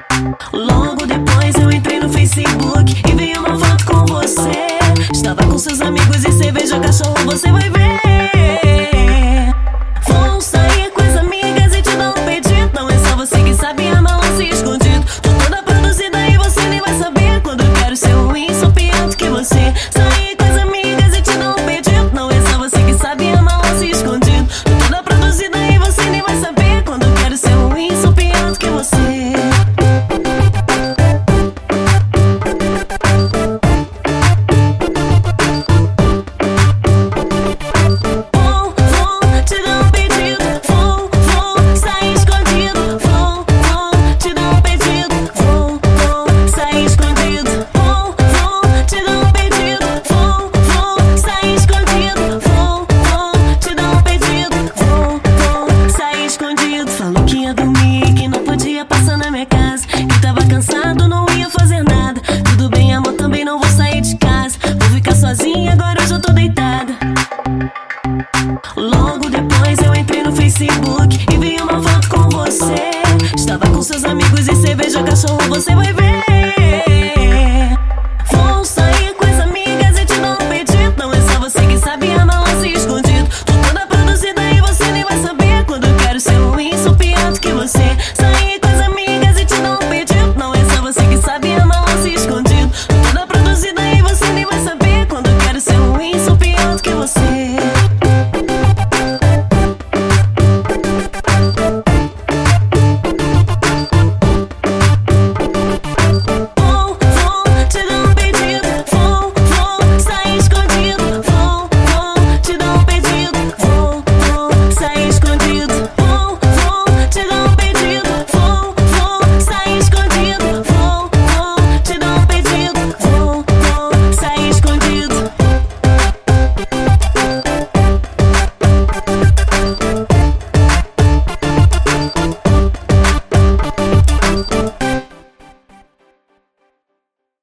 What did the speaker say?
Logo depois eu entrei no Facebook e vi uma foto com você. Estava com seus amigos e cerveja, cachorro, você vai ver. Vou sair com as amigas e te dar um pedido. Não é só você que sabe amar um se escondido. Tô toda produzida e você nem vai saber. Quando eu quero ser ruim, sou pior do que você. Sair com as amigas e te dar um pedido. Não é só você que sabe amar um se escondido. Tô toda produzida e você nem vai saber. Quando eu quero ser ruim, sou pior do que você. Falou que ia dormir, que não podia passar na minha casa, que tava cansado, não ia fazer nada. Tudo bem, amor, também não vou sair de casa. Vou ficar sozinha, agora eu já tô deitada. Logo depois eu entrei no Facebook e vi uma foto com você. Estava com seus amigos e cerveja, cachorro, você vai ver.